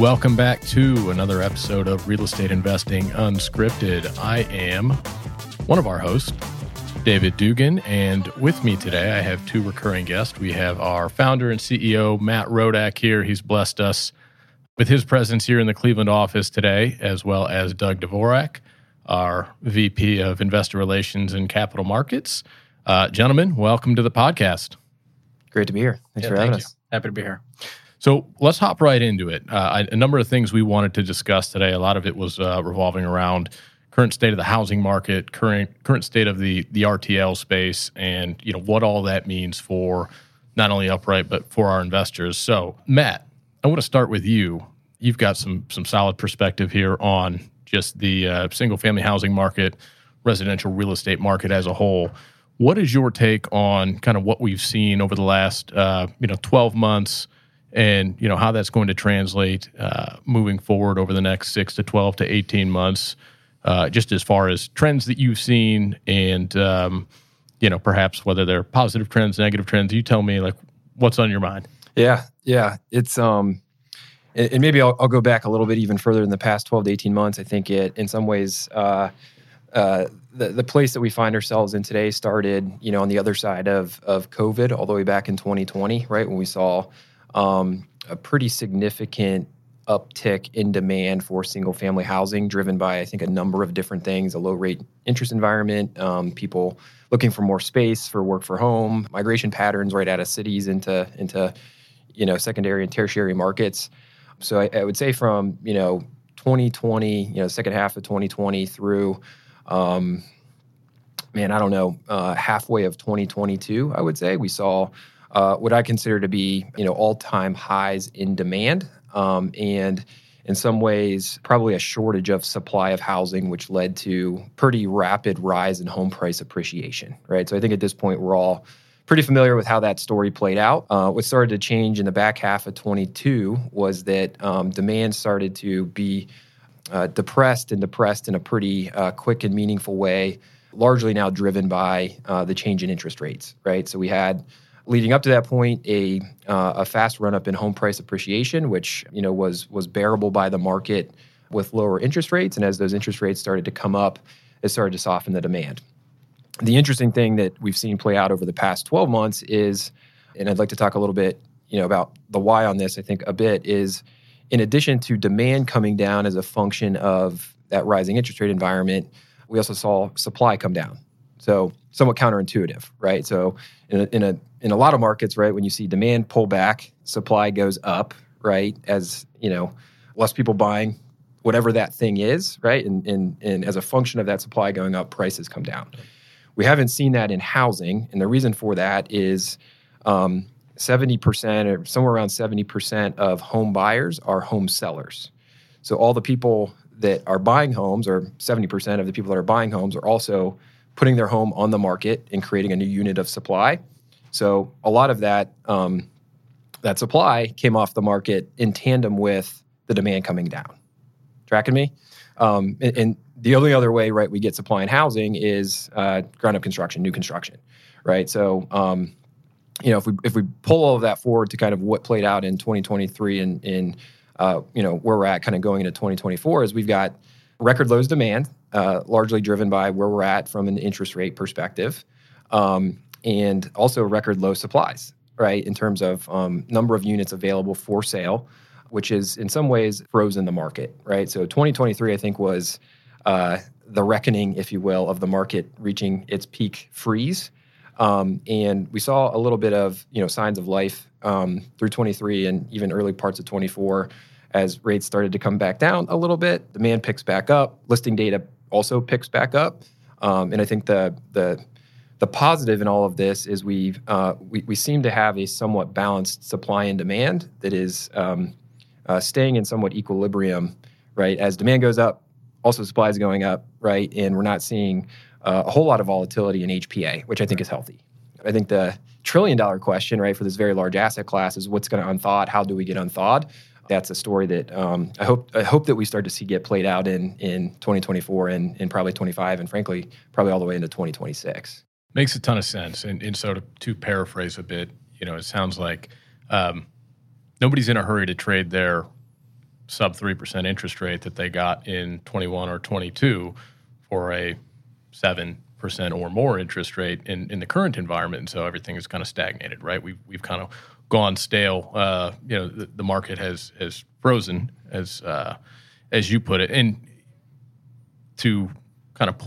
Welcome back to another episode of Real Estate Investing Unscripted. I am one of our hosts, David Dugan, and with me today I have two recurring guests. We have our founder and CEO, Matt Rodak, here. He's blessed us with his presence here in the Cleveland office today, as well as Doug Dvorak, our VP of Investor Relations and Capital Markets. Gentlemen, welcome to the podcast. Great to be here. Thanks for having us. Happy to be here. So let's hop right into it. A number of things we wanted to discuss today. A lot of it was revolving around current state of the housing market, current state of the RTL space, and what all that means for not only Upright but for our investors. So Matt, I want to start with you. You've got some solid perspective here on just the single-family housing market, residential real estate market as a whole. What is your take on kind of what we've seen over the last 12 months? And how that's going to translate moving forward over the next 6 to 12 to 18 months, just as far as trends that you've seen and, perhaps whether they're positive trends, negative trends. You tell me, like, what's on your mind? Yeah. It's, and maybe I'll go back a little bit even further in the past 12 to 18 months. I think it, in some ways, the place that we find ourselves in today started, on the other side of COVID, all the way back in 2020, right, when we saw a pretty significant uptick in demand for single-family housing, driven by, I think, a number of different things: a low-rate interest environment, people looking for more space for work for home, migration patterns right out of cities into secondary and tertiary markets. So I would say from 2020, second half of 2020 through, halfway of 2022, I would say we saw what I consider to be, all-time highs in demand, and in some ways, probably a shortage of supply of housing, which led to pretty rapid rise in home price appreciation, right? So I think at this point, we're all pretty familiar with how that story played out. What started to change in the back half of 22 was that demand started to be depressed in a pretty quick and meaningful way, largely now driven by the change in interest rates, right? So we had, leading up to that point, a fast run-up in home price appreciation, which was bearable by the market with lower interest rates. And as those interest rates started to come up, it started to soften the demand. The interesting thing that we've seen play out over the past 12 months is, and I'd like to talk a little bit about the why on this, I think a bit, is in addition to demand coming down as a function of that rising interest rate environment, we also saw supply come down. So somewhat counterintuitive, right? So in a lot of markets, right, when you see demand pull back, supply goes up, right? As less people buying whatever that thing is, right? And as a function of that supply going up, prices come down. We haven't seen that in housing, and the reason for that is 70% or somewhere around 70% of home buyers are home sellers. So all the people that are buying homes, or 70% of the people that are buying homes, are also putting their home on the market and creating a new unit of supply. So a lot of that supply came off the market in tandem with the demand coming down. Tracking me? And the only other way, right, we get supply in housing is ground-up construction, new construction, right? So if we pull all of that forward to kind of what played out in 2023 and where we're at kind of going into 2024, is we've got record lows demand, largely driven by where we're at from an interest rate perspective, and also record low supplies, right, in terms of number of units available for sale, which is in some ways frozen the market, right? So 2023, I think, was the reckoning, if you will, of the market reaching its peak freeze. And we saw a little bit of signs of life through 23 and even early parts of 24 as rates started to come back down a little bit. Demand picks back up. Listing data also picks back up. And I think the positive in all of this is we seem to have a somewhat balanced supply and demand that is staying in somewhat equilibrium, right? As demand goes up, also supply is going up, right? And we're not seeing a whole lot of volatility in HPA, which I think is healthy. I think the trillion-dollar question, right, for this very large asset class is what's going to unthaw it? How do we get unthawed? That's a story that I hope that we start to see get played out in 2024 and probably 25, and frankly, probably all the way into 2026. Makes a ton of sense. And so to paraphrase a bit, it sounds like nobody's in a hurry to trade their sub 3% interest rate that they got in 21 or 22 for a 7% or more interest rate in the current environment. And so everything is kind of stagnated, right? We've kind of gone stale. The market has frozen, as you put it. And to kind of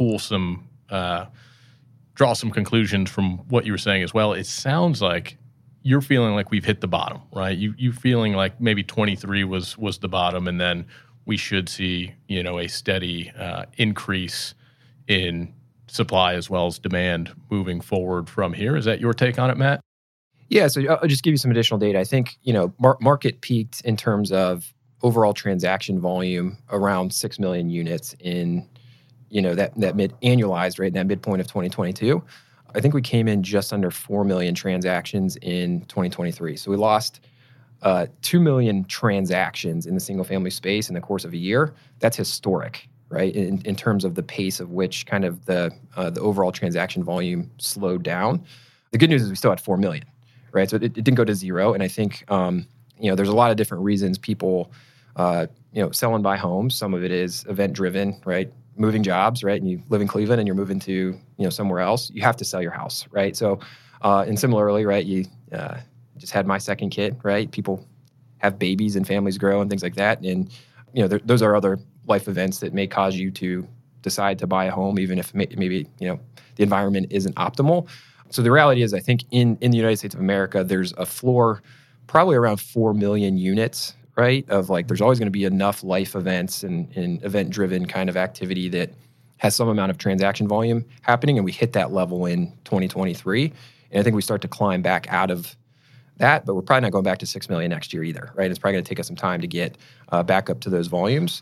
draw some conclusions from what you were saying as well, it sounds like you're feeling like we've hit the bottom, right? You feeling like maybe 23 was the bottom, and then we should see, a steady increase in supply as well as demand moving forward from here. Is that your take on it, Matt? Yeah, so I'll just give you some additional data. I think, market peaked in terms of overall transaction volume around 6 million units in, that annualized, right, that midpoint of 2022. I think we came in just under 4 million transactions in 2023. So we lost 2 million transactions in the single family space in the course of a year. That's historic, right? In terms of the pace of which kind of the overall transaction volume slowed down. The good news is we still had 4 million, right? So it didn't go to zero. And I think, there's a lot of different reasons people, sell and buy homes. Some of it is event driven, right? Moving jobs, right? And you live in Cleveland and you're moving to, somewhere else, you have to sell your house, right? So, and similarly, right, you just had my second kid, right? People have babies and families grow and things like that. And, those are other life events that may cause you to decide to buy a home, even if maybe, the environment isn't optimal. So the reality is, I think in the United States of America, there's a floor probably around 4 million units, right? Of like, there's always going to be enough life events and event-driven kind of activity that has some amount of transaction volume happening, and we hit that level in 2023. And I think we start to climb back out of that, but we're probably not going back to 6 million next year either, right? It's probably going to take us some time to get back up to those volumes.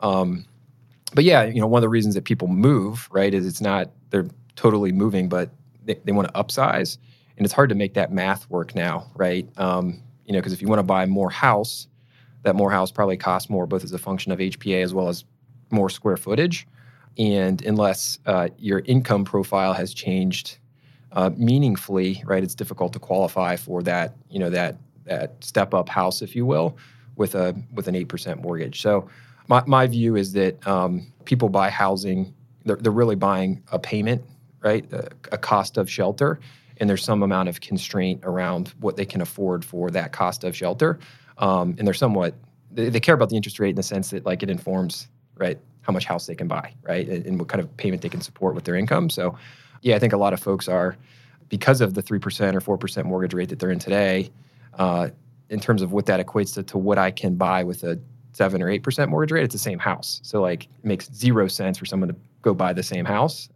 But yeah, one of the reasons that people move, right, is it's not they're totally moving, but they want to upsize, and it's hard to make that math work now, right? Because if you want to buy more house, that more house probably costs more, both as a function of HPA as well as more square footage. And unless your income profile has changed meaningfully, right, it's difficult to qualify for that, that step up house, if you will, with an 8% mortgage. So my view is that people buy housing, they're really buying a payment, right, a cost of shelter, and there's some amount of constraint around what they can afford for that cost of shelter. And they're they care about the interest rate in the sense that like it informs, right, how much house they can buy, right, and what kind of payment they can support with their income. So, yeah, I think a lot of folks are, because of the 3% or 4% mortgage rate that they're in today, in terms of what that equates to what I can buy with a 7 or 8% mortgage rate, it's the same house. So like it makes zero sense for someone to go buy the same house,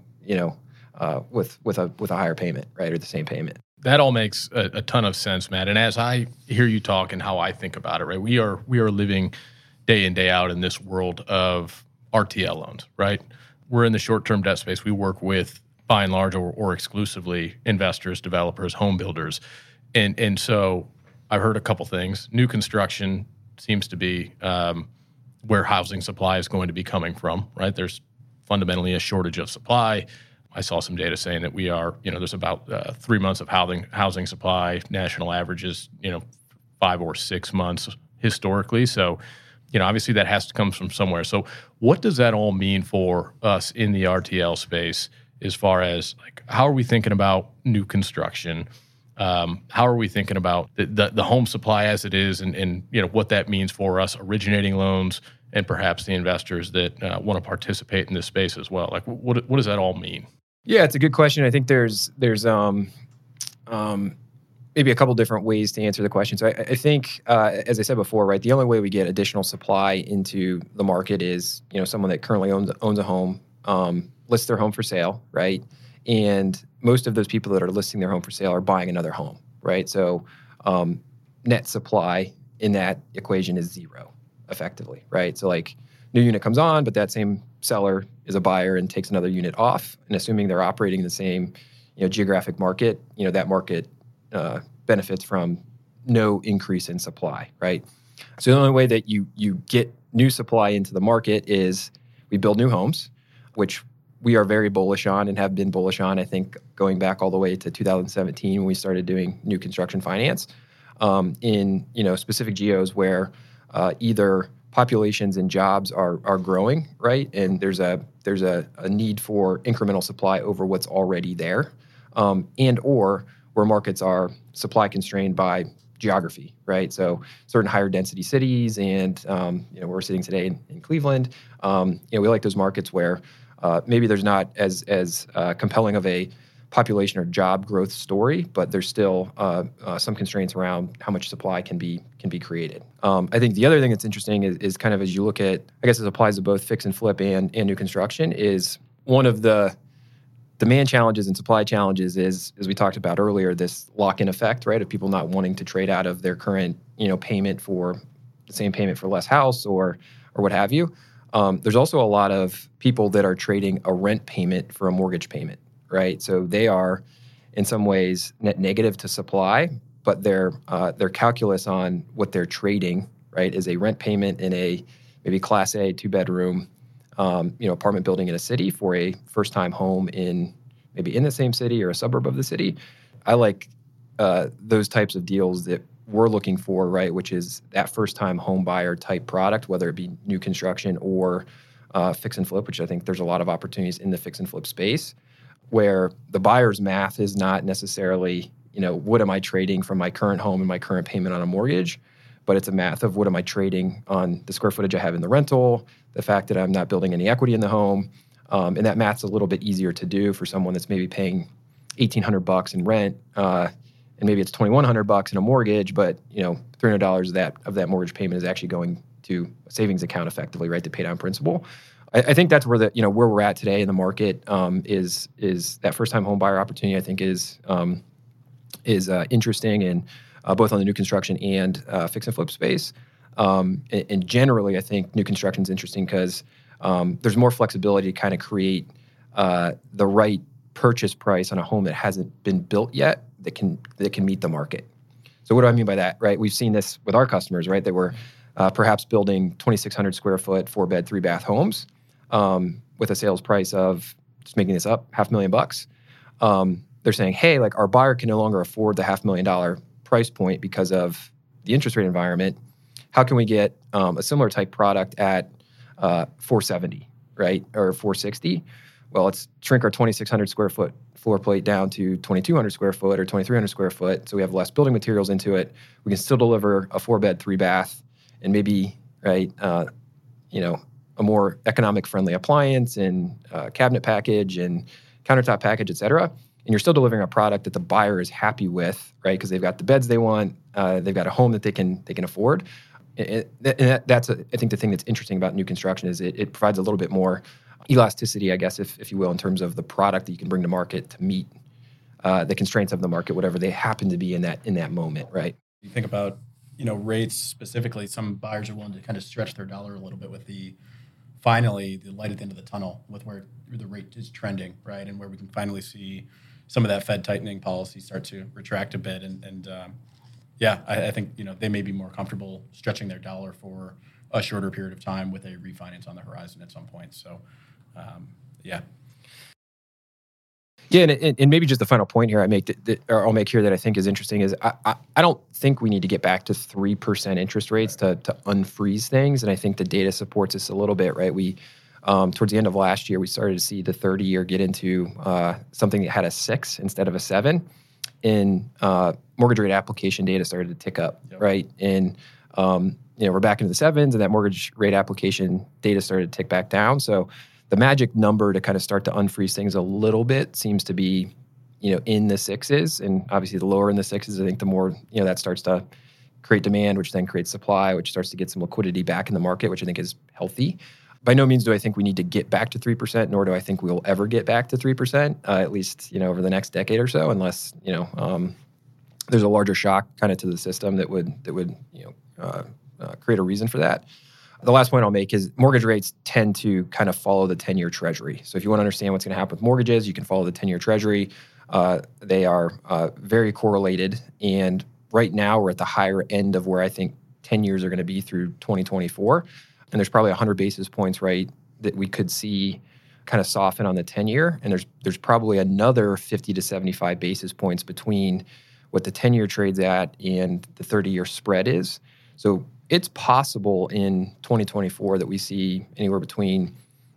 with a higher payment, right, or the same payment. That all makes a ton of sense, Matt. And as I hear you talk and how I think about it, right, we are living day in, day out in this world of RTL loans, right? We're in the short-term debt space. We work with, by and large, or exclusively, investors, developers, home builders. And so I've heard a couple things. New construction seems to be where housing supply is going to be coming from, right? There's fundamentally a shortage of supply. I saw some data saying that we are, there's about 3 months of housing supply. National average is, 5 or 6 months historically. So, obviously that has to come from somewhere. So what does that all mean for us in the RTL space as far as like, how are we thinking about new construction? How are we thinking about the home supply as it is and what that means for us originating loans and perhaps the investors that want to participate in this space as well? Like, what does that all mean? Yeah, it's a good question. I think there's maybe a couple different ways to answer the question. So I think, as I said before, right, the only way we get additional supply into the market is, someone that currently owns a home, lists their home for sale, right? And most of those people that are listing their home for sale are buying another home, right? So net supply in that equation is zero, effectively, right? So like new unit comes on, but that same seller is a buyer and takes another unit off. And assuming they're operating in the same, geographic market, that market benefits from no increase in supply, right? So the only way that you get new supply into the market is we build new homes, which we are very bullish on and have been bullish on, I think, going back all the way to 2017 when we started doing new construction finance in, specific geos where either populations and jobs are growing, right? And there's a need for incremental supply over what's already there, and or where markets are supply constrained by geography, right? So certain higher density cities, and where we're sitting today in Cleveland, we like those markets where maybe there's not as compelling of a population or job growth story, but there's still some constraints around how much supply can be created. I think the other thing that's interesting is kind of as you look at, I guess this applies to both fix and flip and new construction, is one of the demand challenges and supply challenges is, as we talked about earlier, this lock-in effect, right, of people not wanting to trade out of their current payment for the same payment for less house or what have you. There's also a lot of people that are trading a rent payment for a mortgage payment, right? So they are, in some ways, net negative to supply, but their calculus on what they're trading, right, is a rent payment in a maybe Class A 2-bedroom, apartment building in a city for a first-time home in maybe in the same city or a suburb of the city. I like those types of deals that we're looking for, right, which is that first-time home buyer type product, whether it be new construction or fix and flip, which I think there's a lot of opportunities in the fix and flip space, where the buyer's math is not necessarily, what am I trading from my current home and my current payment on a mortgage, but it's a math of what am I trading on the square footage I have in the rental, the fact that I'm not building any equity in the home, and that math's a little bit easier to do for someone that's maybe paying $1,800 in rent, and maybe it's $2,100 in a mortgage, but $300 of that mortgage payment is actually going to a savings account effectively, right, to pay down principal. I think that's where where we're at today in the market is that first time home buyer opportunity. I think is interesting in both on the new construction and fix and flip space. And generally, I think new construction is interesting because there's more flexibility to kind of create the right purchase price on a home that hasn't been built yet that can meet the market. So what do I mean by that? Right, we've seen this with our customers, right? That we're perhaps building 2,600 square foot 4-bed 3-bath homes with a sales price of, just making this up, $500,000. They're saying, hey, like our buyer can no longer afford the $500,000 price point because of the interest rate environment. How can we get a similar type product at $470,000, right, or $460,000? Well, let's shrink our 2,600 square foot floor plate down to 2,200 square foot or 2,300 square foot, so we have less building materials into it. We can still deliver a 4-bed 3-bath and maybe, right, a more economic friendly appliance and cabinet package and countertop package, et cetera. And you're still delivering a product that the buyer is happy with, right? Because they've got the beds they want, they've got a home that they can afford. And that's, I think, the thing that's interesting about new construction is it provides a little bit more elasticity, I guess, if you will, in terms of the product that you can bring to market to meet the constraints of the market, whatever they happen to be in that moment, right? You think about rates specifically. Some buyers are willing to kind of stretch their dollar a little bit with the light at the end of the tunnel with where the rate is trending, right, and where we can finally see some of that Fed tightening policy start to retract a bit. I think they may be more comfortable stretching their dollar for a shorter period of time with a refinance on the horizon at some point. So, Yeah, and maybe just the final point here I'll make here that I think is interesting is I don't think we need to get back to 3% interest rates to unfreeze things, and I think the data supports this a little bit, right? We towards the end of last year we started to see the 30-year get into something that had a 6 instead of a 7, and mortgage rate application data started to tick up, right? And we're back into the 7s, and that mortgage rate application data started to tick back down. So the magic number to kind of start to unfreeze things a little bit seems to be, in the 6s, and obviously the lower in the 6s, I think the more, that starts to create demand, which then creates supply, which starts to get some liquidity back in the market, which I think is healthy. By no means do I think we need to get back to 3%, nor do I think we'll ever get back to 3%, at least, over the next decade or so, unless, there's a larger shock kind of to the system that would create a reason for that. The last point I'll make is mortgage rates tend to kind of follow the 10-year treasury. So if you want to understand what's going to happen with mortgages, you can follow the 10-year treasury. They are very correlated. And right now we're at the higher end of where I think 10 years are going to be through 2024. And there's probably 100 basis points, right, that we could see kind of soften on the 10-year. And there's probably another 50 to 75 basis points between what the 10-year trades at and the 30-year spread is. So it's possible in 2024 that we see anywhere between,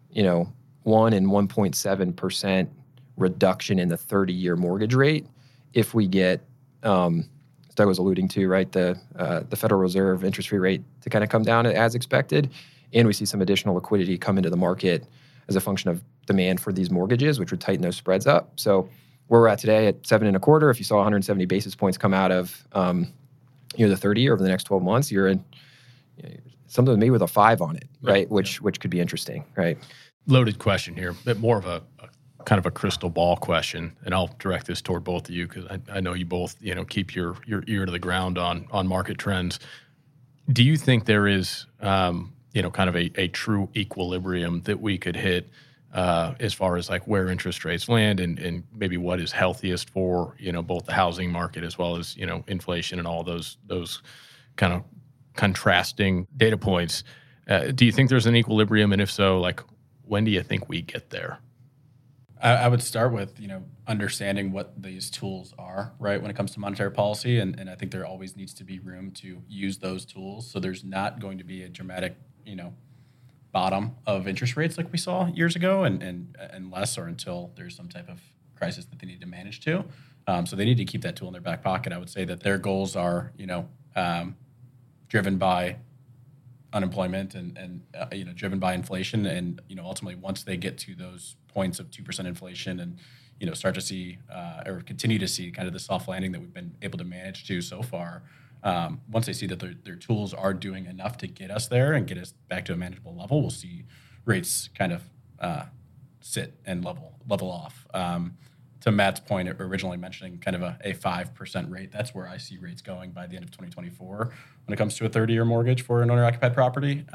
1 and 1.7% reduction in the 30-year mortgage rate if we get, as Doug was alluding to, right, the Federal Reserve interest rate to kind of come down as expected, and we see some additional liquidity come into the market as a function of demand for these mortgages, which would tighten those spreads up. So where we're at today at 7.25%, if you saw 170 basis points come out of the 30-year over the next 12 months, you're in something maybe with a 5 on it, right? Which could be interesting, right? Loaded question here, but more of a kind of a crystal ball question, and I'll direct this toward both of you because I know you both keep your ear to the ground on market trends. Do you think there is kind of a true equilibrium that we could hit as far as like where interest rates land and maybe what is healthiest for both the housing market as well as inflation and all those kind of contrasting data points? Do you think there's an equilibrium, and if so, like when do you think we get there? I would start with, understanding what these tools are, right, when it comes to monetary policy. And I think there always needs to be room to use those tools. So there's not going to be a dramatic, bottom of interest rates like we saw years ago and unless or until there's some type of crisis that they need to manage to. So they need to keep that tool in their back pocket. I would say that their goals are, driven by unemployment and driven by inflation. And, ultimately, once they get to those points of 2% inflation and, start to see or continue to see kind of the soft landing that we've been able to manage to so far, once they see that their tools are doing enough to get us there and get us back to a manageable level, we'll see rates kind of sit and level off. To Matt's point, originally mentioning kind of a 5% rate, that's where I see rates going by the end of 2024 when it comes to a 30-year mortgage for an owner-occupied property.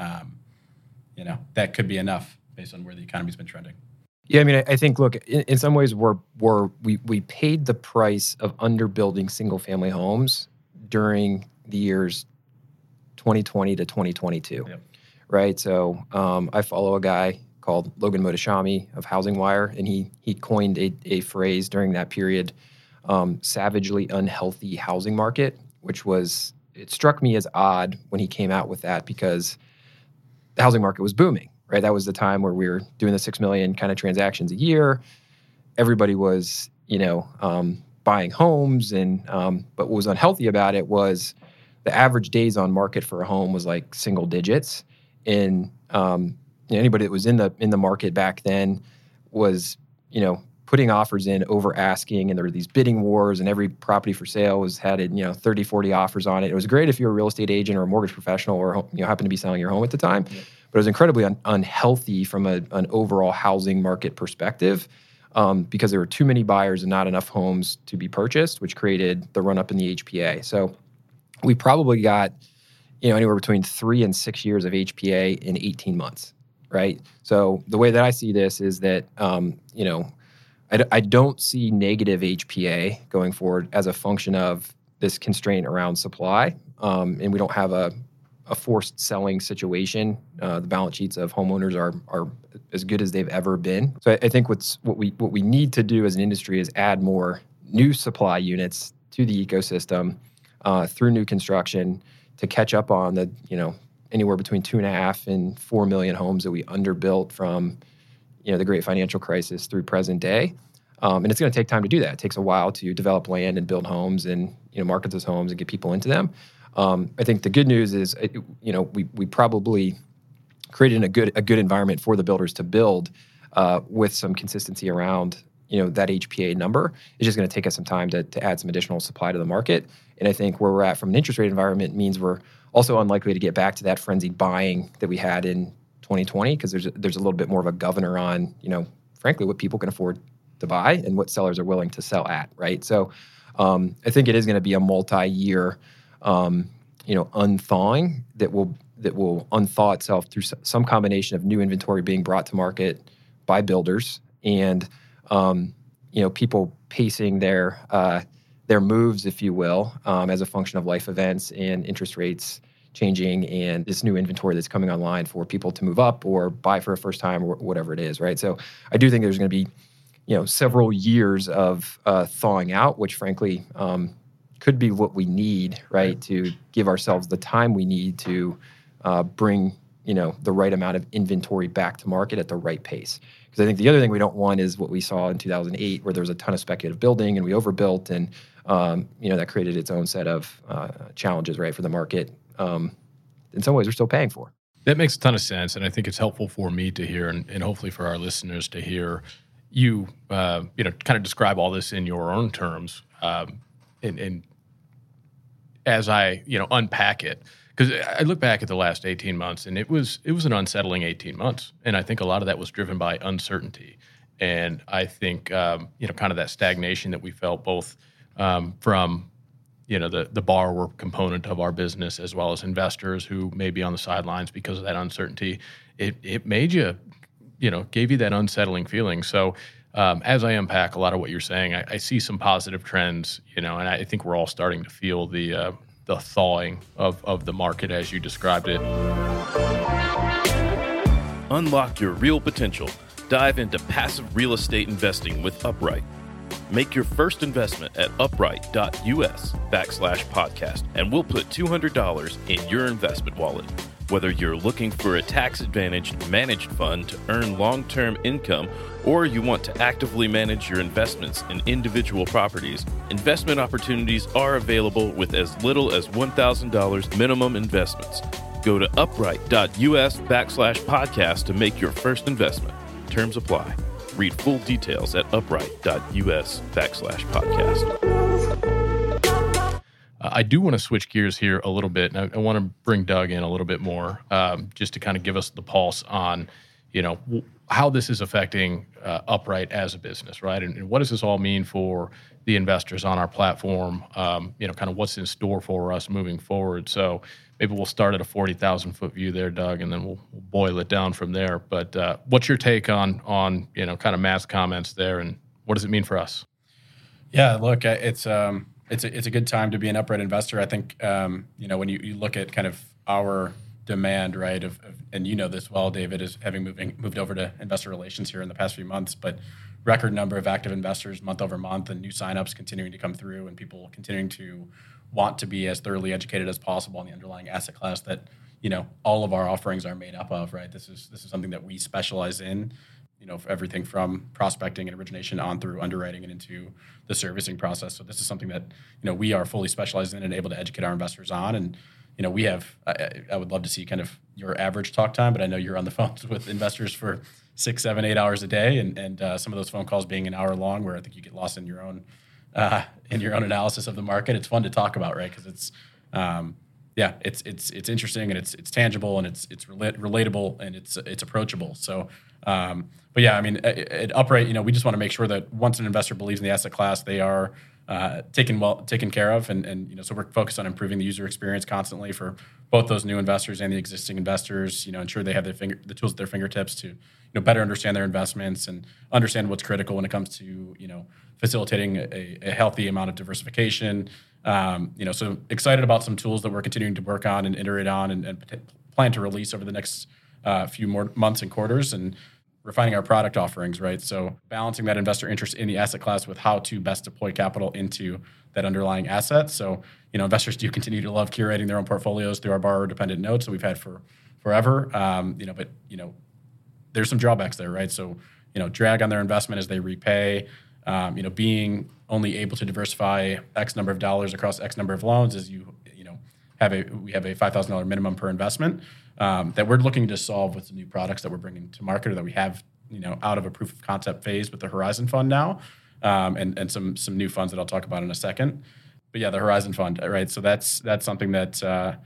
That could be enough based on where the economy's been trending. Yeah, I mean, I think, look, in some ways we paid the price of underbuilding single-family homes during the years 2020 to 2022, right? So I follow a guy called Logan Mohtashami of Housing Wire, and he coined a phrase during that period, savagely unhealthy housing market, which it struck me as odd when he came out with that because the housing market was booming, right? That was the time where we were doing the 6 million kind of transactions a year. Everybody was, buying homes, but what was unhealthy about it was the average days on market for a home was like single digits, and anybody that was in the market back then was, putting offers in over asking, and there were these bidding wars, and every property for sale had 30, 40 offers on it. It was great if you were a real estate agent or a mortgage professional or happened to be selling your home at the time, but it was incredibly unhealthy from an overall housing market perspective because there were too many buyers and not enough homes to be purchased, which created the run-up in the HPA. So we probably got anywhere between 3 and 6 years of HPA in 18 months. Right. So the way that I see this is that, I don't see negative HPA going forward as a function of this constraint around supply. And we don't have a forced selling situation. The balance sheets of homeowners are as good as they've ever been. So I think what we need to do as an industry is add more new supply units to the ecosystem through new construction to catch up on the, anywhere between 2.5 and 4 million homes that we underbuilt from, the great financial crisis through present day. And it's going to take time to do that. It takes a while to develop land and build homes and, market those homes and get people into them. I think the good news is, we probably created a good environment for the builders to build with some consistency around, that HPA number. It's just going to take us some time to add some additional supply to the market. And I think where we're at from an interest rate environment means we're also unlikely to get back to that frenzied buying that we had in 2020 because there's a little bit more of a governor on, frankly, what people can afford to buy and what sellers are willing to sell at, right? So I think it is going to be a multi-year, unthawing that will unthaw itself through some combination of new inventory being brought to market by builders and, people pacing their moves, if you will, as a function of life events and interest rates changing and this new inventory that's coming online for people to move up or buy for a first time or whatever it is, right? So I do think there's going to be, several years of thawing out, which frankly could be what we need, right, to give ourselves the time we need to bring the right amount of inventory back to market at the right pace. Because I think the other thing we don't want is what we saw in 2008, where there was a ton of speculative building and we overbuilt, and that created its own set of challenges, right, for the market. In some ways, we're still paying for. That makes a ton of sense, and I think it's helpful for me to hear, and hopefully for our listeners to hear you, kind of describe all this in your own terms, and as I, unpack it. Because I look back at the last 18 months, and it was an unsettling 18 months, and I think a lot of that was driven by uncertainty, and I think kind of that stagnation that we felt both from the borrower component of our business as well as investors who may be on the sidelines because of that uncertainty. It made you, gave you that unsettling feeling. So as I unpack a lot of what you're saying, I see some positive trends, and I think we're all starting to feel the thawing of the market as you described it. Unlock your real potential. Dive into passive real estate investing with Upright. Make your first investment at upright.us/podcast, and we'll put $200 in your investment wallet. Whether you're looking for a tax-advantaged managed fund to earn long-term income, or you want to actively manage your investments in individual properties, investment opportunities are available with as little as $1,000 minimum investments. Go to upright.us/podcast to make your first investment. Terms apply. Read full details at upright.us/podcast. I do want to switch gears here a little bit, and I want to bring Doug in a little bit more, just to kind of give us the pulse on, how this is affecting Upright as a business, right? And what does this all mean for the investors on our platform? Kind of what's in store for us moving forward. So maybe we'll start at a 40,000-foot view there, Doug, and then we'll boil it down from there. But what's your take on kind of Matt's comments there, and what does it mean for us? Yeah, look, it's a good time to be an Upright investor. I think when you look at kind of our demand, right, and this well, David, is having moved over to investor relations here in the past few months, but record number of active investors month over month, and new signups continuing to come through, and people continuing to want to be as thoroughly educated as possible on the underlying asset class that all of our offerings are made up of, right? This is something that we specialize in. For everything from prospecting and origination on through underwriting and into the servicing process. So this is something that, we are fully specialized in and able to educate our investors on. And, we have, I would love to see kind of your average talk time, but I know you're on the phones with investors for 6, 7, 8 hours a day. And some of those phone calls being an hour long, where I think you get lost in your own analysis of the market. It's fun to talk about, right? Because it's interesting, and it's tangible, and it's relatable, and it's approachable. So, but yeah, I mean, at Upright, we just want to make sure that once an investor believes in the asset class, they are taken care of, and so we're focused on improving the user experience constantly for both those new investors and the existing investors. Ensure they have the tools at their fingertips to better understand their investments and understand what's critical when it comes to facilitating a healthy amount of diversification. So excited about some tools that we're continuing to work on and iterate on and plan to release over the next few more months and quarters, and refining our product offerings, right? So balancing that investor interest in the asset class with how to best deploy capital into that underlying asset. So, investors do continue to love curating their own portfolios through our borrower-dependent notes that we've had for forever. But there's some drawbacks there, right? So, drag on their investment as they repay. Being only able to diversify X number of dollars across X number of loans is we have a $5,000 minimum per investment that we're looking to solve with the new products that we're bringing to market, or that we have out of a proof of concept phase with the Horizon Fund now, and some new funds that I'll talk about in a second. But yeah, the Horizon Fund, right? So that's something that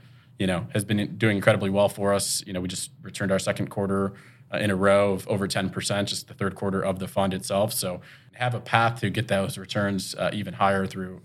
has been doing incredibly well for us. We just returned our second quarter in a row of over 10%, just the third quarter of the fund itself. So have a path to get those returns even higher through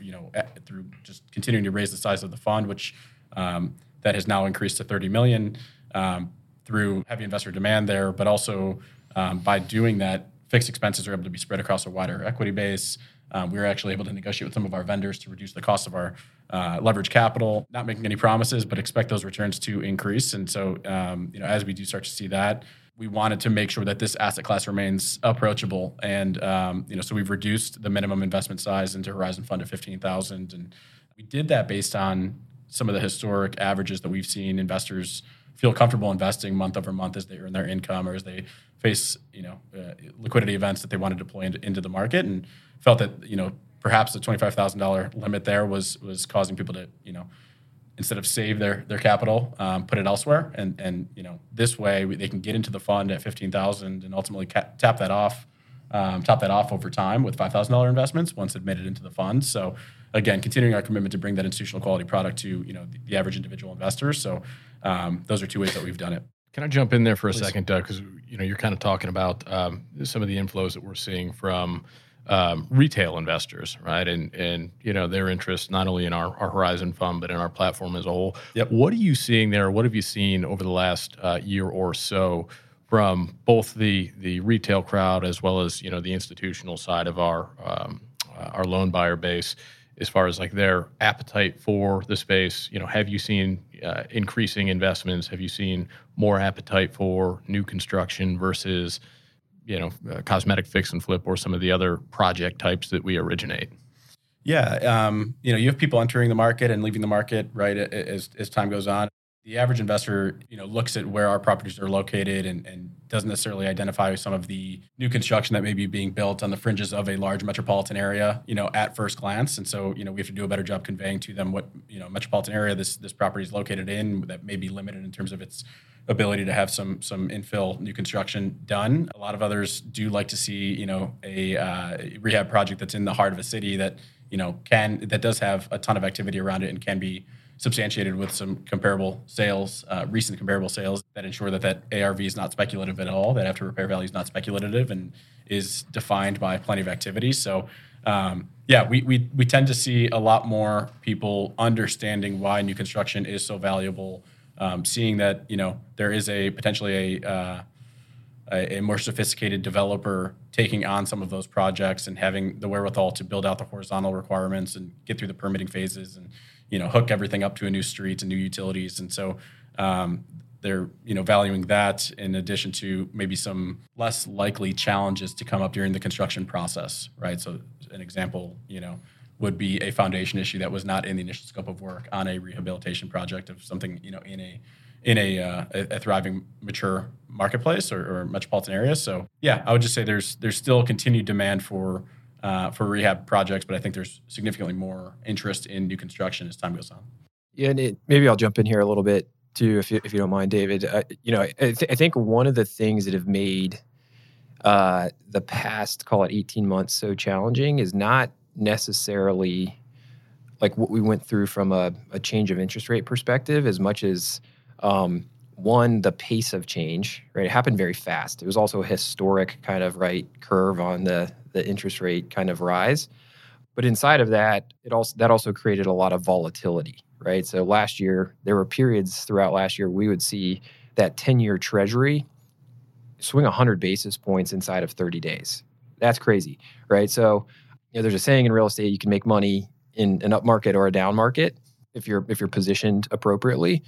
just continuing to raise the size of the fund, which that has now increased to $30 million through heavy investor demand there. But also by doing that, fixed expenses are able to be spread across a wider equity base. We were actually able to negotiate with some of our vendors to reduce the cost of our leverage capital, not making any promises, but expect those returns to increase. And so, as we do start to see that, we wanted to make sure that this asset class remains approachable. And, so we've reduced the minimum investment size into Horizon Fund to $15,000. And We did that based on some of the historic averages that we've seen investors feel comfortable investing month over month as they earn their income or as they face, liquidity events that they want to deploy into the market, and felt that, perhaps the $25,000 limit there was causing people to, instead of save their capital, put it elsewhere. And this way they can get into the fund at $15,000 and ultimately top that off over time with $5,000 investments once admitted into the fund. So again, continuing our commitment to bring that institutional quality product to, the average individual investor. So those are two ways that we've done it. Can I jump in there for a second, Doug? Because you're kind of talking about some of the inflows that we're seeing from retail investors, right? And their interest not only in our Horizon Fund but in our platform as a whole. Yep. What are you seeing there? What have you seen over the last year or so from both the retail crowd as well as the institutional side of our loan buyer base, as far as like their appetite for the space? Have you seen increasing investments? Have you seen more appetite for new construction versus, cosmetic fix and flip or some of the other project types that we originate? Yeah. You have people entering the market and leaving the market, right, as time goes on. The average investor, looks at where our properties are located and doesn't necessarily identify some of the new construction that may be being built on the fringes of a large metropolitan area, at first glance. And so, we have to do a better job conveying to them what, metropolitan area this property is located in that may be limited in terms of its ability to have some infill new construction done. A lot of others do like to see, a rehab project that's in the heart of a city that, that does have a ton of activity around it and can be substantiated with some comparable sales, recent comparable sales that ensure that ARV is not speculative at all, that after repair value is not speculative and is defined by plenty of activity. So, we tend to see a lot more people understanding why new construction is so valuable, seeing that, there is potentially a more sophisticated developer taking on some of those projects and having the wherewithal to build out the horizontal requirements and get through the permitting phases and, hook everything up to a new street and new utilities. And so they're, valuing that in addition to maybe some less likely challenges to come up during the construction process, right? So an example, would be a foundation issue that was not in the initial scope of work on a rehabilitation project of something, in a thriving, mature marketplace or metropolitan area. So yeah, I would just say there's still continued demand for rehab projects, but I think there's significantly more interest in new construction as time goes on. Yeah, and maybe I'll jump in here a little bit too, if you don't mind, David. I think one of the things that have made the past, call it 18 months, so challenging is not necessarily like what we went through from a change of interest rate perspective, as much as one, the pace of change, right? It happened very fast. It was also a historic kind of curve on the interest rate kind of rise. But inside of that, that also created a lot of volatility, right? So last year, there were periods throughout last year we would see that 10-year treasury swing 100 basis points inside of 30 days. That's crazy, right? So there's a saying in real estate: you can make money in an up market or a down market if you're positioned appropriately.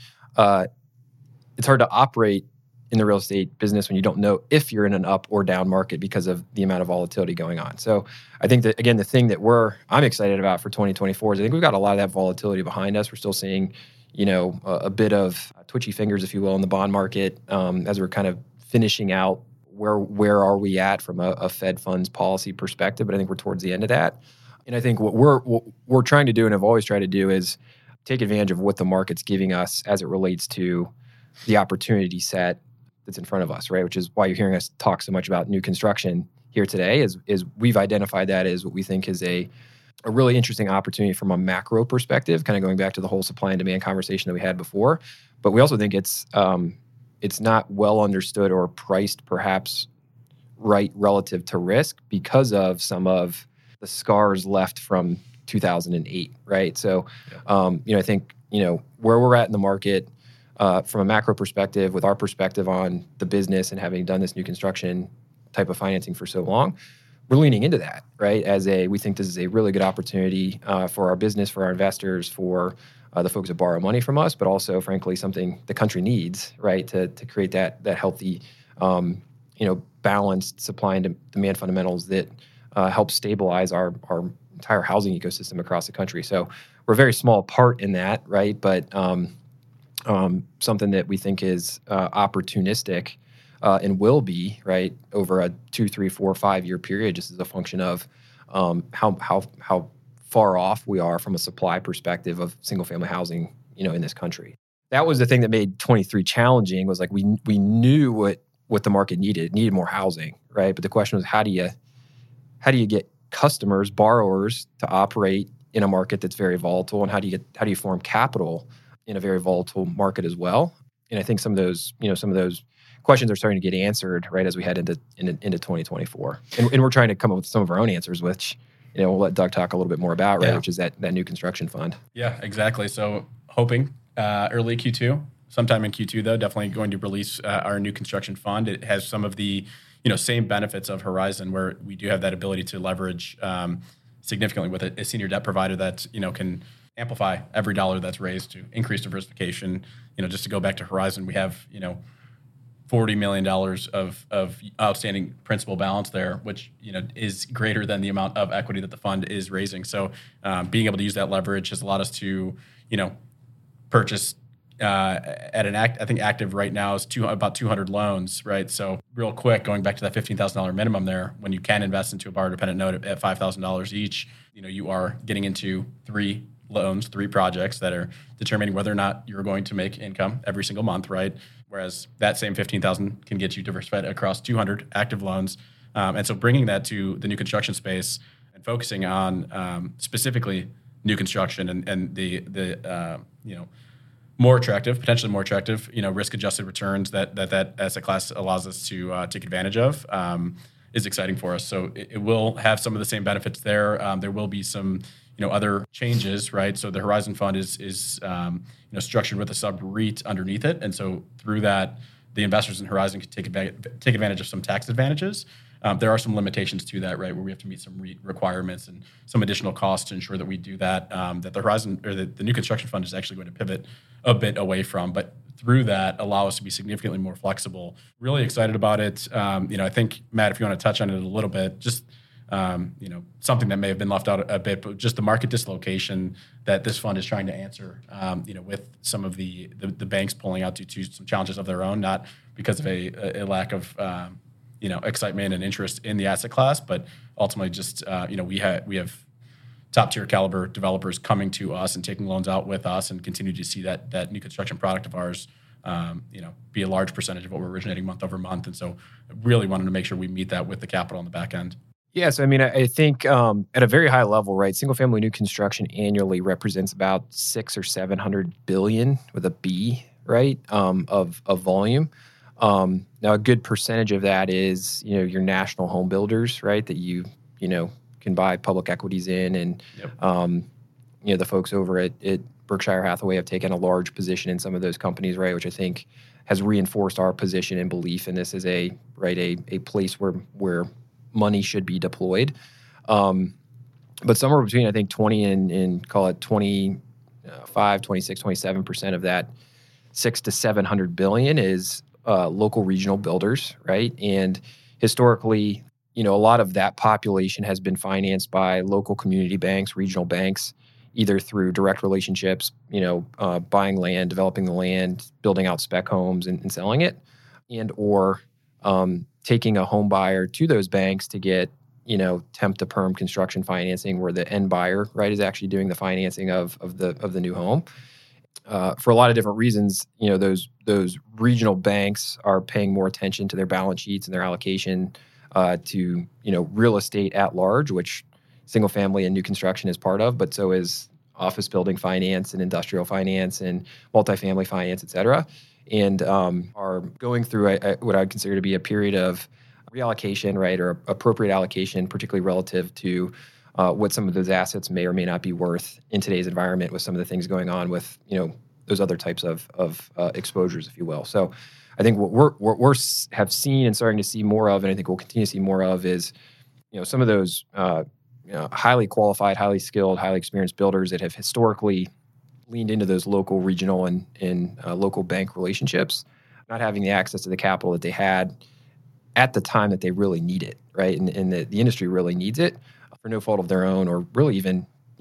It's hard to operate in the real estate business when you don't know if you're in an up or down market because of the amount of volatility going on. So I think that, again, the thing that I'm excited about for 2024 is I think we've got a lot of that volatility behind us. We're still seeing, a bit of twitchy fingers, if you will, in the bond market as we're kind of finishing out where are we at from a Fed funds policy perspective. But I think we're towards the end of that. And I think what we're trying to do, and have always tried to do, is take advantage of what the market's giving us as it relates to the opportunity set that's in front of us, right? Which is why you're hearing us talk so much about new construction here today, is we've identified that as what we think is a really interesting opportunity from a macro perspective, kind of going back to the whole supply and demand conversation that we had before. But we also think it's not well understood or priced perhaps right relative to risk because of some of the scars left from 2008, right? So, I think, where we're at in the market, from a macro perspective, with our perspective on the business and having done this new construction type of financing for so long, we're leaning into that, right? We think this is a really good opportunity for our business, for our investors, for the folks that borrow money from us, but also, frankly, something the country needs, right, to create that healthy, balanced supply and demand fundamentals that help stabilize our entire housing ecosystem across the country. So we're a very small part in that, right? But something that we think is opportunistic and will be, right, over a 2, 3, 4, 5 year period, just as a function of how far off we are from a supply perspective of single family housing, in this country. That was the thing that made 23 challenging, was like we knew what the market needed. It needed more housing, right? But the question was, how do you get customers, borrowers to operate in a market that's very volatile, and how do you form capital in a very volatile market as well? And I think some of those questions are starting to get answered, right, as we head into 2024. And we're trying to come up with some of our own answers, which we'll let Doug talk a little bit more about, right, which is that new construction fund. Yeah, exactly. So hoping early Q2, sometime in Q2 though, definitely going to release our new construction fund. It has some of the same benefits of Horizon, where we do have that ability to leverage significantly with a senior debt provider that can amplify every dollar that's raised to increase diversification. Just to go back to Horizon, we have $40 million of outstanding principal balance there, which is greater than the amount of equity that the fund is raising. So being able to use that leverage has allowed us to purchase at an I think active right now is about 200 loans, right? So real quick, going back to that $15,000 minimum there, when you can invest into a borrower dependent note at $5,000 each, you are getting into 3 loans, 3 projects that are determining whether or not you're going to make income every single month, right? Whereas that same $15,000 can get you diversified across 200 active loans. And so bringing that to the new construction space and focusing on specifically new construction and the potentially more attractive, risk-adjusted returns that asset class allows us to take advantage of is exciting for us. So it will have some of the same benefits there. There will be some other changes, right? So the Horizon Fund is structured with a sub-REIT underneath it. And so through that, the investors in Horizon can take advantage of some tax advantages. There are some limitations to that, right, where we have to meet some REIT requirements and some additional costs to ensure that we do that, that the Horizon or the new construction fund is actually going to pivot a bit away from. But through that, allow us to be significantly more flexible. Really excited about it. I think, Matt, if you want to touch on it a little bit, just something that may have been left out a bit, but just the market dislocation that this fund is trying to answer, with some of the banks pulling out due to some challenges of their own, not because of a lack of, excitement and interest in the asset class, but ultimately just, we have top tier caliber developers coming to us and taking loans out with us, and continue to see that new construction product of ours, be a large percentage of what we're originating month over month. And so really wanted to make sure we meet that with the capital on the back end. Yes, I mean, I think at a very high level, right, single-family new construction annually represents about $600 or $700 billion with a B, right, of volume. Now, a good percentage of that is your national home builders, right, that you can buy public equities in, and the folks over at Berkshire Hathaway have taken a large position in some of those companies, right, which I think has reinforced our position and belief in this as a place where money should be deployed. But somewhere between, I think, 20 and call it 25, 26, 27% of that $600 to $700 billion is local regional builders, right? And historically, a lot of that population has been financed by local community banks, regional banks, either through direct relationships, buying land, developing the land, building out spec homes and selling it, and or taking a home buyer to those banks to get, temp to perm construction financing, where the end buyer, right, is actually doing the financing of the new home. For a lot of different reasons, those regional banks are paying more attention to their balance sheets and their allocation to real estate at large, which single family and new construction is part of, but so is office building finance and industrial finance and multifamily finance, et cetera. And are going through what I would consider to be a period of reallocation, right, or appropriate allocation, particularly relative to what some of those assets may or may not be worth in today's environment, with some of the things going on with those other types of exposures, if you will. So I think what we have seen and starting to see more of, and I think we'll continue to see more of, is some of those highly qualified, highly skilled, highly experienced builders that have historically leaned into those local, regional, and local bank relationships, not having the access to the capital that they had at the time that they really need it, right? And the industry really needs it for no fault of their own, or really even,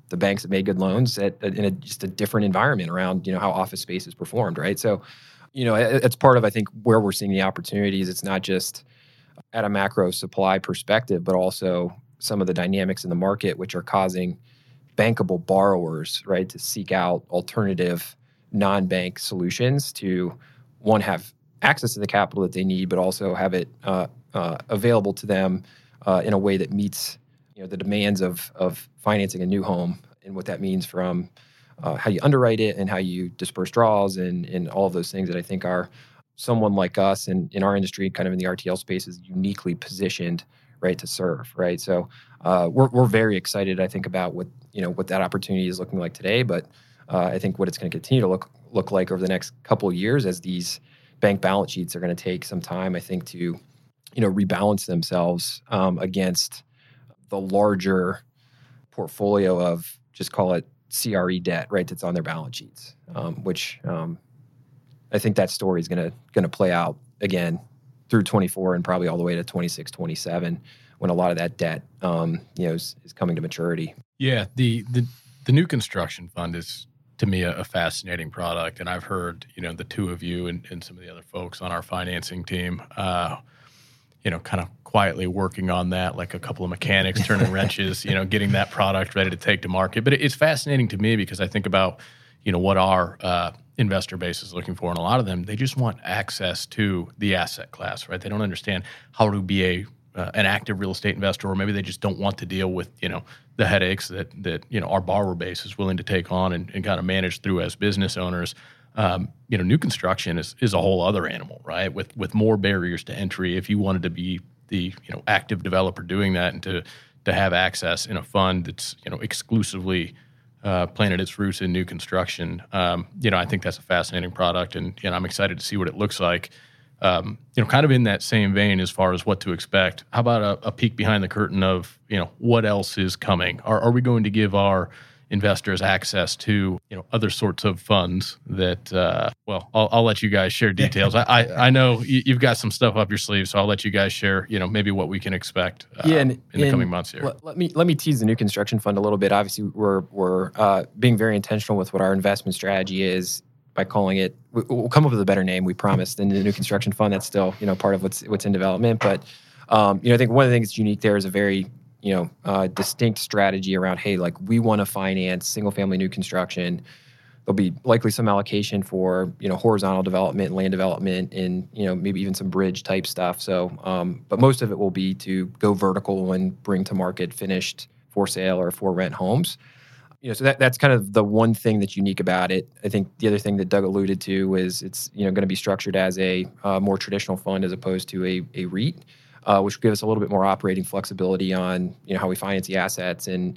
the banks that made good loans in just a different environment around, how office space is performed, right? So, it's part of, I think, where we're seeing the opportunities. It's not just at a macro supply perspective, but also some of the dynamics in the market, which are causing bankable borrowers, right, to seek out alternative non-bank solutions to, one, have access to the capital that they need, but also have it available to them in a way that meets the demands of financing a new home, and what that means from how you underwrite it and how you disperse draws and all of those things that I think are someone like us and in our industry, kind of in the RTL space, is uniquely positioned, right, to serve, right? So we're very excited, I think, about what that opportunity is looking like today, but I think what it's going to continue to look like over the next couple of years, as these bank balance sheets are going to take some time, I think, to rebalance themselves against the larger portfolio of, just call it CRE debt, right, that's on their balance sheets, which I think that story is going to play out again through 24 and probably all the way to 26, 27, when a lot of that debt is coming to maturity. Yeah, the new construction fund is, to me, a fascinating product, and I've heard the two of you and some of the other folks on our financing team, kind of quietly working on that, like a couple of mechanics turning wrenches, getting that product ready to take to market. But it's fascinating to me because I think about what our investor base is looking for, and a lot of them, they just want access to the asset class, right? They don't understand how to be an active real estate investor, or maybe they just don't want to deal with the headaches that our borrower base is willing to take on and kind of manage through as business owners. New construction is a whole other animal, right? With more barriers to entry. If you wanted to be the active developer doing that, and to have access in a fund that's exclusively planted its roots in new construction, I think that's a fascinating product, and I'm excited to see what it looks like. Kind of in that same vein as far as what to expect. How about a peek behind the curtain of what else is coming? Are we going to give our investors access to other sorts of funds that? I'll let you guys share details. I know you've got some stuff up your sleeve, so I'll let you guys share maybe what we can expect in the coming months here. Let me tease the new construction fund a little bit. Obviously, we're being very intentional with what our investment strategy is by calling it. We'll come up with a better name, we promise, than the new construction fund. That's still part of what's in development. But I think one of the things that's unique there is a very distinct strategy around, hey, like, we want to finance single family new construction. There'll be likely some allocation for horizontal development, land development, and maybe even some bridge type stuff. So, but most of it will be to go vertical and bring to market finished for sale or for rent homes. So that's kind of the one thing that's unique about it. I think the other thing that Doug alluded to is it's going to be structured as a more traditional fund as opposed to a REIT, which will give us a little bit more operating flexibility on how we finance the assets and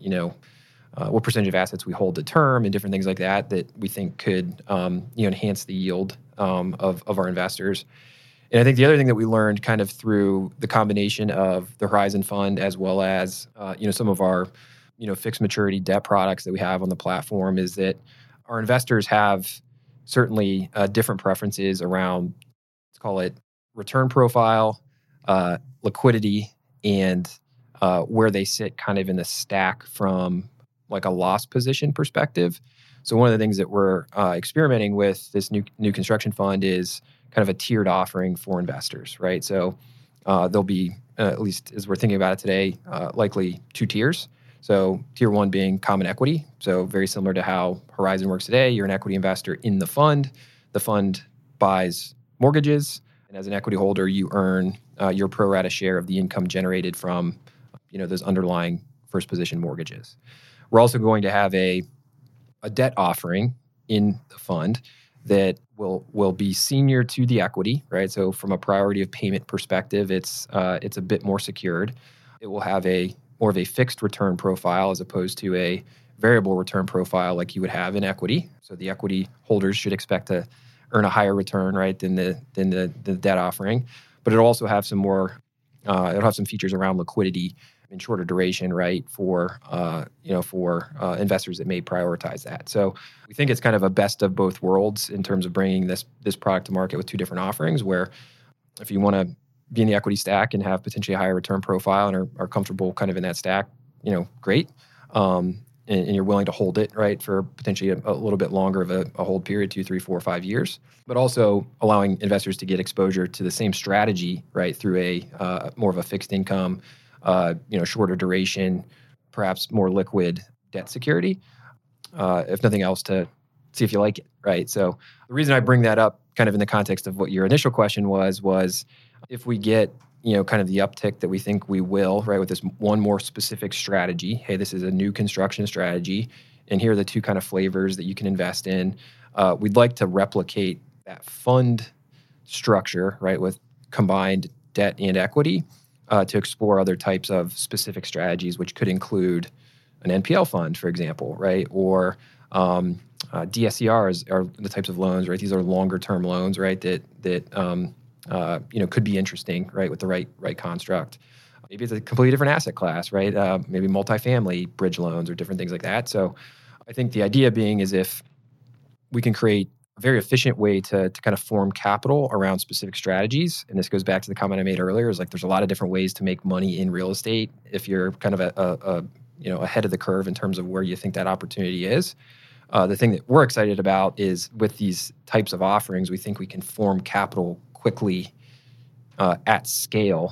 what percentage of assets we hold to term and different things like that we think could enhance the yield of our investors. And I think the other thing that we learned kind of through the combination of the Horizon Fund as well as some of our fixed maturity debt products that we have on the platform is that our investors have certainly different preferences around, let's call it, return profile, liquidity, and where they sit kind of in the stack from like a loss position perspective. So one of the things that we're experimenting with this new construction fund is kind of a tiered offering for investors, right? So there'll be, at least as we're thinking about it today, likely two tiers. So tier one being common equity. So very similar to how Horizon works today. You're an equity investor in the fund. The fund buys mortgages, and as an equity holder, you earn your pro rata share of the income generated from those underlying first position mortgages. We're also going to have a debt offering in the fund that will be senior to the equity, right? So from a priority of payment perspective, it's a bit more secured. It will have more of a fixed return profile as opposed to a variable return profile like you would have in equity. So the equity holders should expect to earn a higher return, right, than the debt offering. But it'll also have some more. It'll have some features around liquidity and shorter duration, right, for investors that may prioritize that. So we think it's kind of a best of both worlds in terms of bringing this product to market with two different offerings. Where if you want to be in the equity stack and have potentially a higher return profile and are comfortable kind of in that stack, great. And and you're willing to hold it, right, for potentially a little bit longer of a hold period, 2, 3, 4, 5 years, but also allowing investors to get exposure to the same strategy, right, through a more of a fixed income, shorter duration, perhaps more liquid debt security, if nothing else, to see if you like it, right? So the reason I bring that up kind of in the context of what your initial question was if we get, kind of the uptick that we think we will, right, with this one more specific strategy, hey, this is a new construction strategy, and here are the two kind of flavors that you can invest in. We'd like to replicate that fund structure, right, with combined debt and equity to explore other types of specific strategies, which could include an NPL fund, for example, right, or DSCRs are the types of loans, right? These are longer term loans, right, that could be interesting, right, with the right construct. Maybe it's a completely different asset class, right? Maybe multifamily bridge loans or different things like that. So I think the idea being is if we can create a very efficient way to kind of form capital around specific strategies, and this goes back to the comment I made earlier, is like there's a lot of different ways to make money in real estate if you're kind of ahead of the curve in terms of where you think that opportunity is. The thing that we're excited about is with these types of offerings, we think we can form capital quickly at scale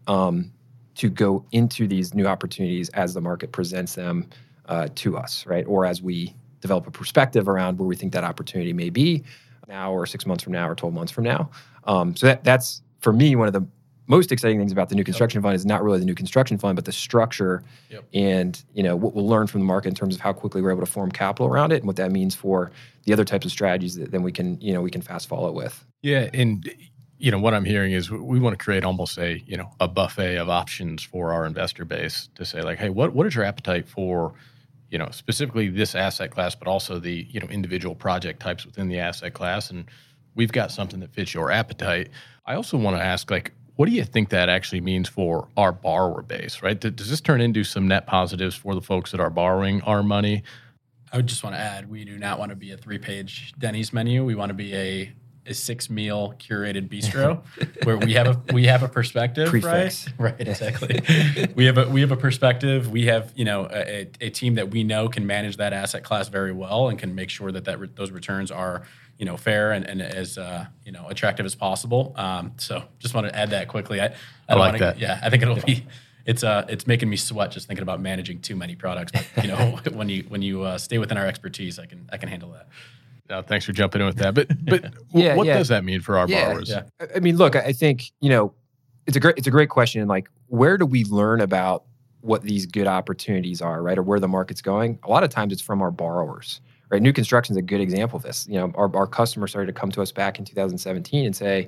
to go into these new opportunities as the market presents them to us, right? Or as we develop a perspective around where we think that opportunity may be now or 6 months from now or 12 months from now. So that's, for me, one of the most exciting things about the new construction fund is not really the new construction fund, but the structure and what we'll learn from the market in terms of how quickly we're able to form capital around it and what that means for the other types of strategies that then we can fast follow with. Yeah, and what I'm hearing is we want to create almost a buffet of options for our investor base to say like, hey, what is your appetite for specifically this asset class, but also the individual project types within the asset class, and we've got something that fits your appetite. I also want to ask, like, what do you think that actually means for our borrower base, right? Does this turn into some net positives for the folks that are borrowing our money? I would just want to add, we do not want to be a 3-page Denny's menu. We want to be a 6-meal curated bistro where we have a perspective, Prefix. Right, exactly. we have a perspective. We have a team that we know can manage that asset class very well and can make sure that those returns are fair and as attractive as possible. So just want to add that quickly. I like that. Yeah, I think it'll be. It's making me sweat just thinking about managing too many products. But when you stay within our expertise, I can handle that. No, thanks for jumping in with that. But what does that mean for our borrowers? Yeah. I mean, look, I think it's a great question. And like, where do we learn about what these good opportunities are, right, or where the market's going? A lot of times, it's from our borrowers. Right, new construction is a good example of this. Our customers started to come to us back in 2017 and say,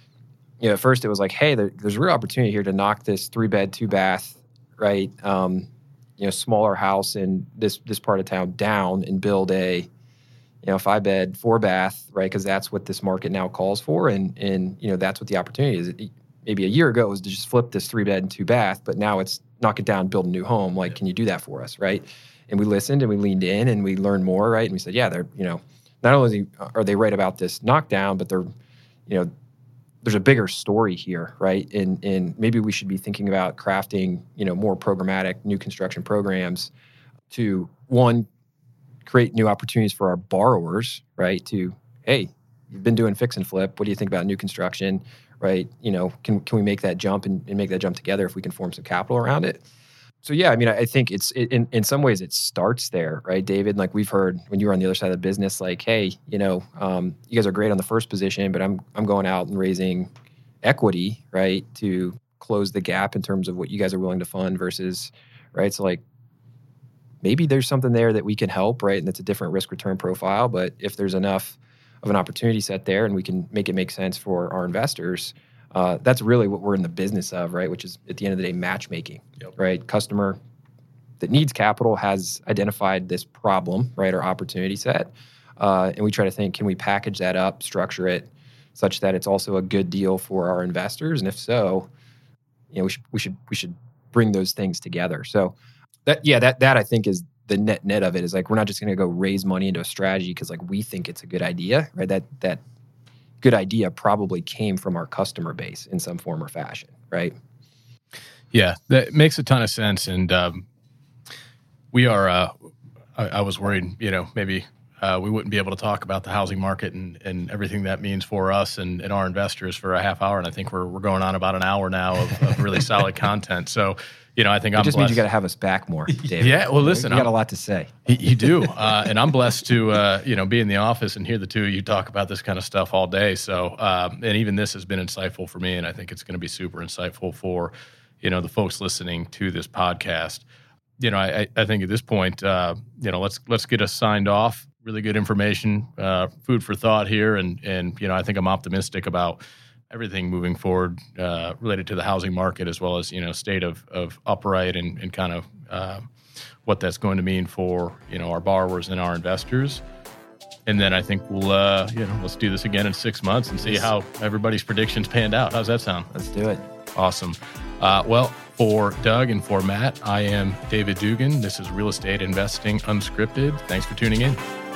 at first it was like, hey, there's a real opportunity here to knock this 3-bed, 2-bath, right, smaller house in this part of town down and build a 5-bed, 4-bath, right, because that's what this market now calls for, and that's what the opportunity is. Maybe a year ago it was to just flip this 3-bed and 2-bath, but now it's knock it down, build a new home. Like, can you do that for us, right? And we listened and we leaned in and we learned more, right? And we said, yeah, they're, not only are they right about this knockdown, but they're, there's a bigger story here, right? And maybe we should be thinking about crafting, more programmatic new construction programs to, one, create new opportunities for our borrowers, right? To, hey, you've been doing fix and flip. What do you think about new construction, right? Can we make that jump and make that jump together if we can form some capital around it? So yeah, I mean, I think in some ways it starts there, right, David? Like we've heard when you were on the other side of the business, like, hey, you guys are great on the first position, but I'm going out and raising equity, right, to close the gap in terms of what you guys are willing to fund versus, right? So like maybe there's something there that we can help, right? And it's a different risk return profile, but if there's enough of an opportunity set there and we can make it make sense for our investors, that's really what we're in the business of, right? Which is at the end of the day, matchmaking, right? Customer that needs capital has identified this problem, right, or opportunity set, and we try to think, can we package that up, structure it such that it's also a good deal for our investors, and if so, we should bring those things together. So that I think is the net of it. Is like we're not just going to go raise money into a strategy because like we think it's a good idea, right? That good idea probably came from our customer base in some form or fashion, right? Yeah, that makes a ton of sense. And we are I was worried, maybe we wouldn't be able to talk about the housing market and everything that means for us and our investors for a half hour. And I think we're going on about an hour now of really solid content. So, I think it I'm just blessed. means you got to have us back more, David. Yeah, well, listen, you got a lot to say. You do, and I'm blessed to be in the office and hear the two of you talk about this kind of stuff all day. So, and even this has been insightful for me, and I think it's going to be super insightful for the folks listening to this podcast. I think at this point, let's get us signed off. Really good information, food for thought here, and I think I'm optimistic about everything moving forward related to the housing market, as well as state of upright and kind of what that's going to mean for our borrowers and our investors. And then I think we'll let's do this again in 6 months and see how everybody's predictions panned out. How's that sound? Let's do it. Awesome. Well, for Doug and for Matt, I am David Dugan. This is Real Estate Investing Unscripted. Thanks for tuning in.